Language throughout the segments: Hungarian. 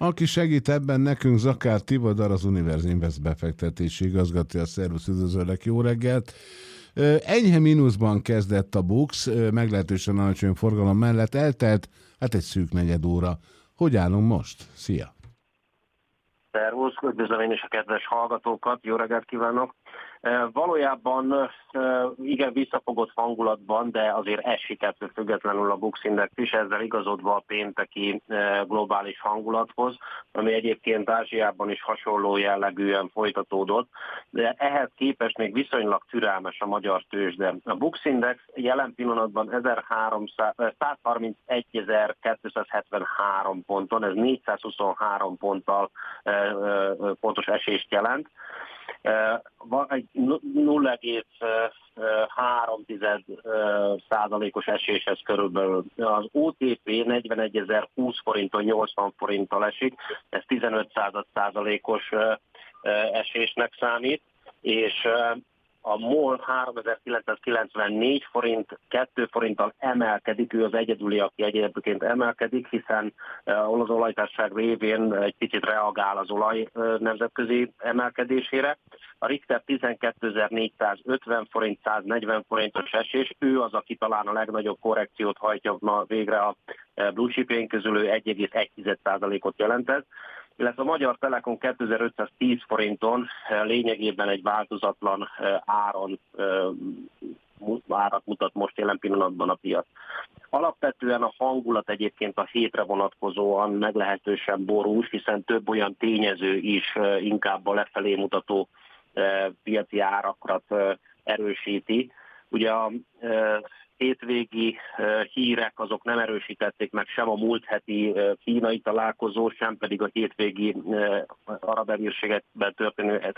Aki segít ebben nekünk, Zakár Tivadar, az Univerz Invest befektetési igazgatója. Szervusz, üdvözöllek, jó reggelt! Enyhe mínuszban kezdett a BUX, meglehetősen alacsony forgalom mellett eltelt, hát egy szűk negyed óra. Hogy állunk most? Szia! Szervusz, üdvözlöm én is a kedves hallgatókat, jó reggelt kívánok! Valójában igen visszafogott hangulatban, de azért esik ettől függetlenül a BUX Index is, ezzel igazodva a pénteki globális hangulathoz, ami egyébként Ázsiában is hasonló jellegűen folytatódott, de ehhez képest még viszonylag türelmes a magyar tőzsde. A BUX Index jelen pillanatban 131.273 ponton, ez 423 ponttal pontos esést jelent. Egy 0,3%-os eséshez körülbelül. Az OTP 41.020 forinton 80 forinttal esik, ez 15%-os esésnek számít, és a MOL 3994 forint, 2 forinttal emelkedik, ő az egyedüli, aki egyébként emelkedik, hiszen az olajtársaság révén egy picit reagál az olaj nemzetközi emelkedésére. A Richter 12.450 forint, 140 forintos esés, ő az, aki talán a legnagyobb korrekciót hajtja ma végre a blue chipjeink közül, ő 1,1%-ot jelentett, illetve a Magyar Telekom 2510 forinton lényegében egy változatlan árat mutat most jelen pillanatban a piac. Alapvetően a hangulat egyébként a hétre vonatkozóan meglehetősen borús, hiszen több olyan tényező is inkább a lefelé mutató piaci árakat erősíti. Ugye a hétvégi hírek azok nem erősítették meg sem a múlt heti kínai találkozó, sem pedig a hétvégi arab emírségekben történő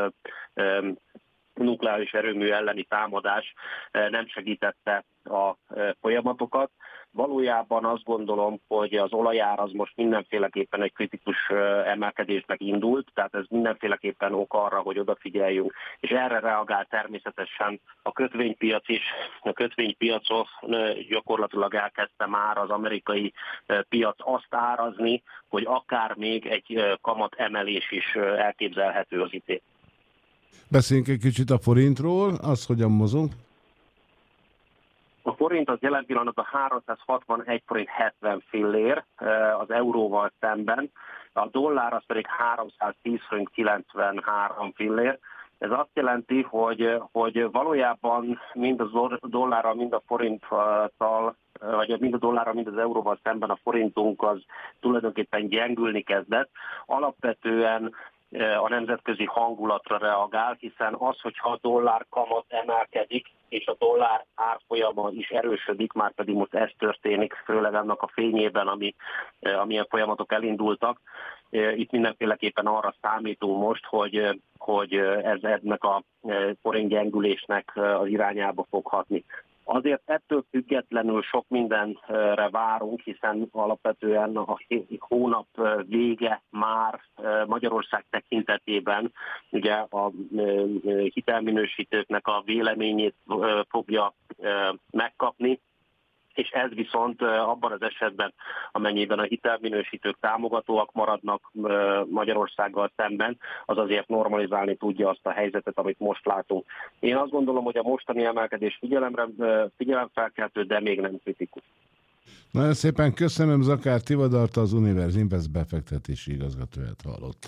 nukleáris erőmű elleni támadás nem segítette a folyamatokat. Valójában azt gondolom, hogy az olajár az most mindenféleképpen egy kritikus emelkedésnek indult, tehát ez mindenféleképpen ok arra, hogy odafigyeljünk, és erre reagál természetesen a kötvénypiac is. A kötvénypiacon gyakorlatilag elkezdte már az amerikai piac azt árazni, hogy akár még egy kamat emelés is elképzelhető az idén. Beszéljünk egy kicsit a forintról, az hogyan mozog? A forint az jelen pillanatban 361 forint 70 fillér az euróval szemben, a dollár az pedig 310 forint 93 fillér. Ez azt jelenti, hogy valójában mind a dollárral, mind a forinttal, vagy mind a dollárral, mind az euróval szemben a forintunk az tulajdonképpen gyengülni kezdett. Alapvetően a nemzetközi hangulatra reagál, hiszen az, hogyha a dollár kamat emelkedik, és a dollár árfolyama is erősödik, már pedig most ez történik, főleg annak a fényében, amilyen folyamatok elindultak. Itt mindenféleképpen arra számítunk most, hogy ez ennek a forint gyengülésnek az irányába fog hatni. Azért ettől függetlenül sok mindenre várunk, hiszen alapvetően a hónap vége már Magyarország tekintetében ugye a hitelminősítőknek a véleményét fogja megkapni, és ez viszont abban az esetben, amennyiben a hitelminősítők támogatóak maradnak Magyarországgal szemben, az azért normalizálni tudja azt a helyzetet, amit most látunk. Én azt gondolom, hogy a mostani emelkedés figyelemfelkeltő, de még nem kritikus. Nagyon szépen köszönöm, Zakár Tivadart, az Univerz Invest befektetési igazgatóját hallott.